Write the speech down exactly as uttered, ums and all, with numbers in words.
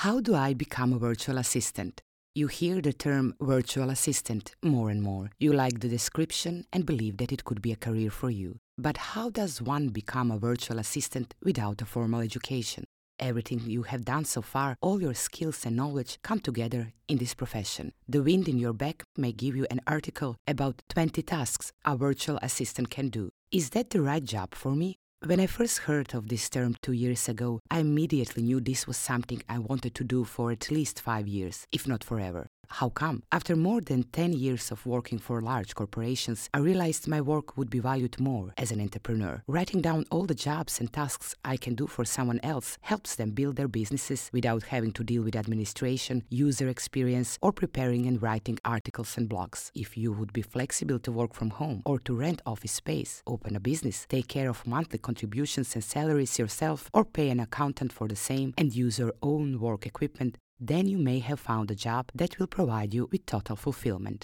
How do I become a virtual assistant? You hear the term virtual assistant more and more. You like the description and believe that it could be a career for you. But how does one become a virtual assistant without a formal education? Everything you have done so far, all your skills and knowledge come together in this profession. The wind in your back may give you an article about twenty tasks a virtual assistant can do. Is that the right job for me? When I first heard of this term two years ago, I immediately knew this was something I wanted to do for at least five years, if not forever. How come? After more than ten years of working for large corporations, I realized my work would be valued more as an entrepreneur. Writing down all the jobs and tasks I can do for someone else helps them build their businesses without having to deal with administration, user experience, or preparing and writing articles and blogs. If you would be flexible to work from home or to rent office space, open a business, take care of monthly contributions and salaries yourself, or pay an accountant for the same, and use your own work equipment, then you may have found a job that will provide you with total fulfillment.